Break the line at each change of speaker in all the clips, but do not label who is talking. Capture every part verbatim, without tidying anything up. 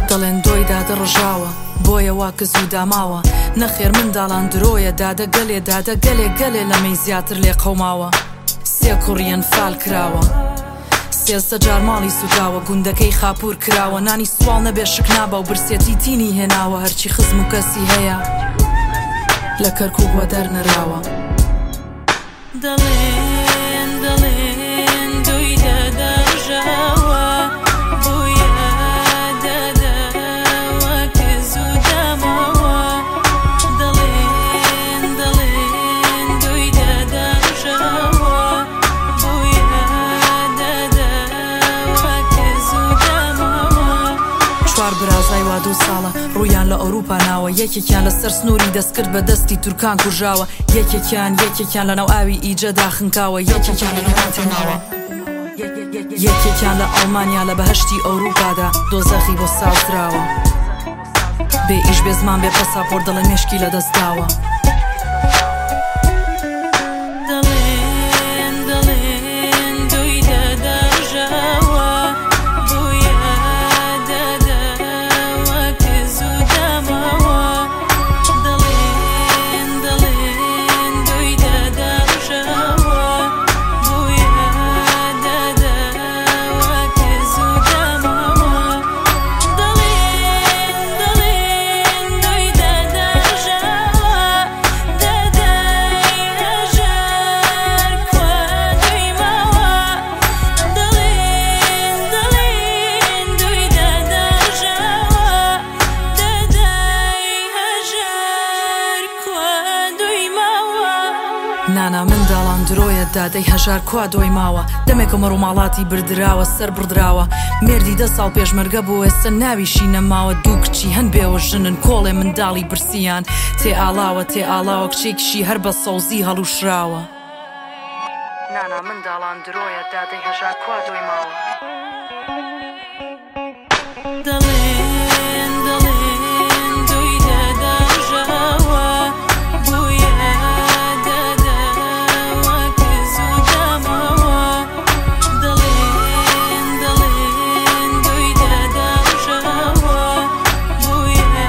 دەڵێن دۆی دادە ڕژاوە بۆیە وا کە زوو داماوە نەخێر منداڵان درۆیە دادە گەلێ دادە گەلێ گەلێ لەمەی زیاتر لێ قەوماوە سێ کوڕیان فال کراوە سێزدە جار ماڵی سووداوە گوندەکەی خاپور کراوە نانی سوال نەبێ شک نابە و برسێتی تینی هێناوە هەرچی خزم و کەسی هەیە لە کەرکووک وە دەرنەراوە
دەڵێن دەڵێن دوی دەدە ڕژاوە بۆیە دەدەوە کە زوو داماوە دەڵێن دەڵێن دوی دەدە ڕژاوە بۆیە دەدەوە کە زوو داماوە
چوار برازای وا دوو ساڵە ڕوویان لە ئەوروپا ناوە یەکێکیان لەسەر سنووری دەستکرد بە دەستی تورکان کوژاوە یەکێکیان یەکێکیان لە ناو ئاوی ئیجەدا خنکاوە یەکێکیان لە نێوان تێماوە یەکێکیان لە ئەڵمانیا لە بەهەشتی ئەوروپادا دۆزەخی بۆ سازراوە بێ ئیش بێ زمان بێ پەساپۆرت دەڵێن مێشکی لە دەستداوە
دەڵێن دەڵێن دوی دەدە ڕژاوە بۆیە دەدەوە کە زوو داماوە دەڵێن دەڵێن دوی دەدە ڕژاوە بۆیە دەدەوە کە زوو داماوە دەڵێن دەڵێن دوی دەدە ڕژاوە دەدای هەژار کوا دوی ماوە دەڵێن دەڵێن دوی دەدە ڕژاوە دەدای هەژار کوا دوی ماوە
نانا منداڵان درۆیە دادەی هەژار کوا دۆی ماوە دەمێکە مەڕ و ماڵاتی بردراوە سەر بردراوە مێردی دە ساڵ پێشمەرگە بۆ ئێستا ناویشی نەماوە دوو کچی هەن بێوە ژنن کۆڵێ منداڵی برسیان تێ ئاڵاوە تێ ئاڵاوە کچێکیشی هەر بە سەوزی هەڵوشراوە نانا منداڵان درۆیە دادەی هەژار کوا دۆی ماوە
دەڵێن دەڵێن دوی دەدە ڕژاوە بۆیە دەدەوە کە زوو داماوە دەڵێن دەڵێن دوی دەدە ڕژاوە بۆیە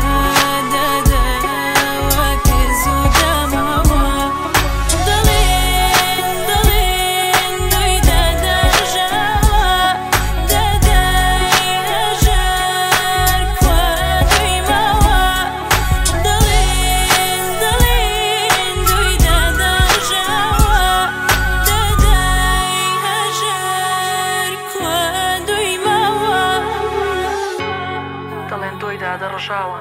دەدەوە کە زوو داماوە دەڵێن دەڵێن دوی دەدە ڕژاوە دەدای هەژار کوا دوی ماوە دەڵێن دەڵێن دوی دەدە ڕژاوە دەدای هەژار کوا دوی ماوە
دەڵێن دۆی دادە ڕژاوە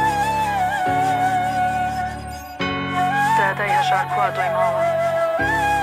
دادای هەژار کوا دۆی ماوە